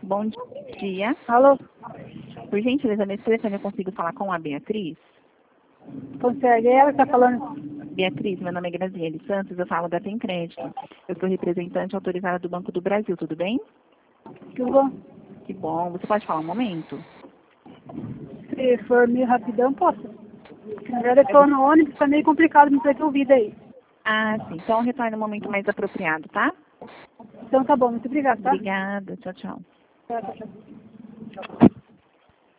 Bom dia. Alô? Por gentileza, nesse telefone eu consigo falar com a Beatriz? Consegue? É ela que está falando? Beatriz, meu nome é Graziele Santos, eu falo da Tem Crédito. Eu sou representante autorizada do Banco do Brasil, tudo bem? Tudo bom? Que bom. Você pode falar um momento? Se for meio rapidão, posso. Na verdade, eu estou no ônibus, está meio complicado me ter ouvido aí. Ah, sim. Então retorne no momento mais apropriado, tá? Então tá bom, muito obrigada, tá? Obrigada. Tchau, tchau. Tchau, tchau.